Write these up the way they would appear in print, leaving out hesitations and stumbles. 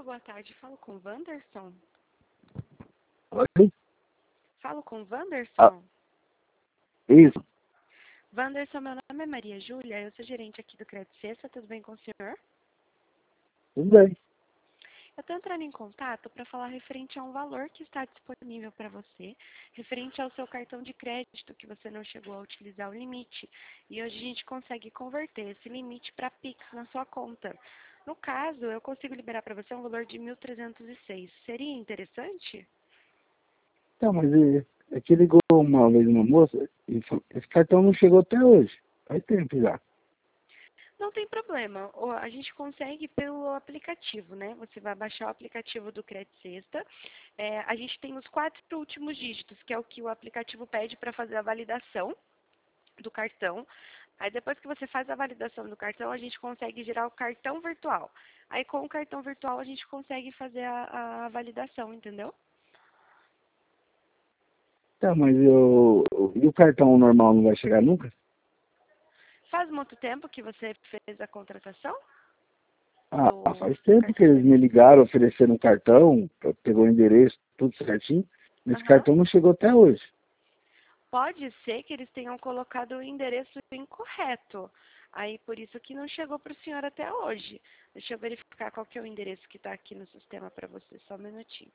Alô, boa tarde. Falo com o Wanderson? Oi? Falo com o Ah, Wanderson? isso, Wanderson, meu nome é Maria Júlia, eu sou gerente aqui do Crédito Sexta, tudo bem com o senhor? tudo bem. Eu estou entrando em contato para falar referente a um valor que está disponível para você, referente ao seu cartão de crédito, que você não chegou a utilizar o limite. E hoje a gente consegue converter esse limite para Pix na sua conta. No caso, eu consigo liberar para você um valor de 1.306. Seria interessante? Então, mas é que ligou uma vez uma moça e falou, esse cartão não chegou até hoje. Faz tempo já. Não tem problema. A gente consegue pelo aplicativo, né? Você vai baixar o aplicativo do Crédito Sexta. A gente tem os 4 últimos dígitos, que é o que o aplicativo pede para fazer a validação do cartão. Aí depois que você faz a validação do cartão, a gente consegue gerar o cartão virtual. Aí com o cartão virtual a gente consegue fazer a validação, entendeu? Tá, mas e o cartão normal não vai chegar nunca? Faz muito tempo que você fez a contratação Ah, faz do tempo que cartão eles me vencimento? ligaram, ofereceram um cartão, pegou o endereço, tudo certinho. Esse Aham. cartão não chegou até hoje. Pode ser que eles tenham colocado o endereço incorreto. Aí, por isso que não chegou para o senhor até hoje. Deixa eu verificar qual que é o endereço que está aqui no sistema para você. Só um minutinho.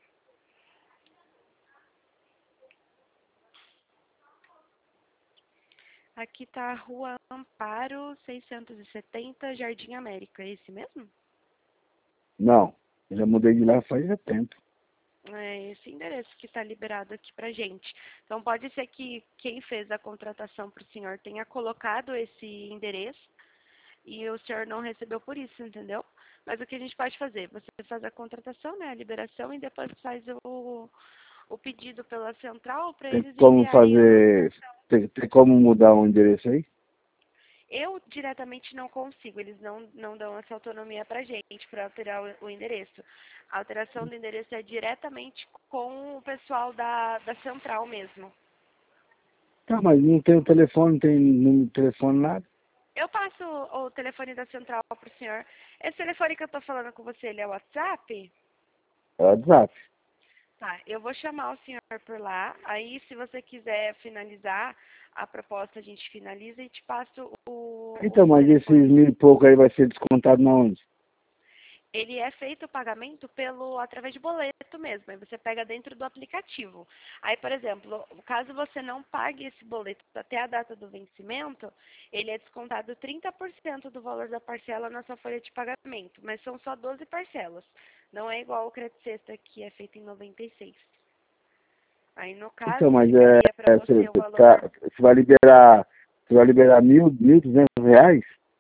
Aqui está a Rua Amparo 670, Jardim América. É esse mesmo? Não, eu já mudei de lá faz já tempo. É esse endereço que está liberado aqui para gente. Então, pode ser que quem fez a contratação para o senhor tenha colocado esse endereço e o senhor não recebeu por isso, entendeu? Mas o que a gente pode fazer? Você faz a contratação, né, a liberação, e depois faz o pedido pela central para Tem eles como enviarem a fazer, documentação. tem como mudar o endereço aí? Eu diretamente não consigo, eles não dão essa autonomia para gente, para alterar o endereço. A alteração do endereço é diretamente com o pessoal da central mesmo. Tá, mas não tem o telefone, não tem número de telefone, nada. Eu passo o telefone da central para o senhor. Esse telefone que eu estou falando com você, ele é o WhatsApp? É o WhatsApp. Tá, eu vou chamar o senhor por lá. Aí, se você quiser finalizar a proposta, a gente finaliza e te passo Então, o mas esses telefone. 1.000 e pouco aí vai ser descontado na onde? Ele é feito o pagamento através de boleto mesmo. Aí você pega dentro do aplicativo. Aí, por exemplo, caso você não pague esse boleto até a data do vencimento, ele é descontado 30% do valor da parcela na sua folha de pagamento. Mas são só 12 parcelas. Não é igual o Crédito Sexta, que é feito em 96. Aí, no caso, Então, mas ficaria para você o valor você vai liberar 1.200 reais?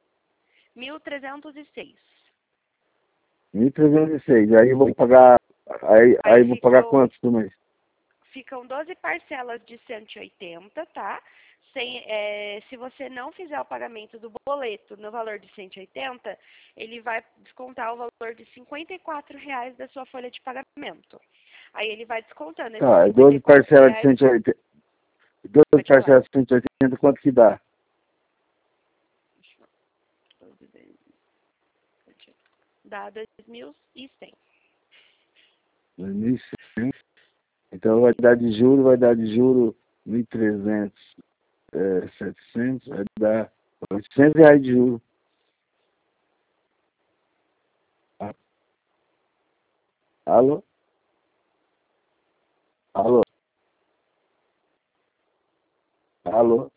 1.306. 1.306. Aí eu vou pagar, aí Aí eu vou pagar quantos por mês? ficam 12 parcelas de 180, tá? Se você não fizer o pagamento do boleto no valor de 180, ele vai descontar o valor de R$ 54 da sua folha de pagamento. Aí ele vai descontando esses Tá, é 12 R$ 54. parcelas de 180. 12 Pode falar. parcelas de 180, quanto que dá? Dá 2.100. 2.100. Então vai dar de juro 1.300, 700, vai dar R$ 800 de juro. Ah, alô? Alô? Alô?